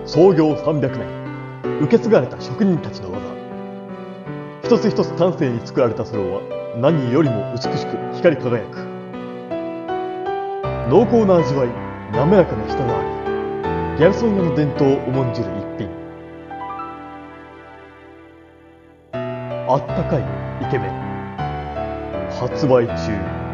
創業300年、受け継がれた職人たちの技。一つ一つ丹精に作られたスローは何よりも美しく光り輝く。濃厚な味わい、滑らかな舌触り、ギャルソン屋の伝統を重んじる一品。あったかいイケメン、発売中。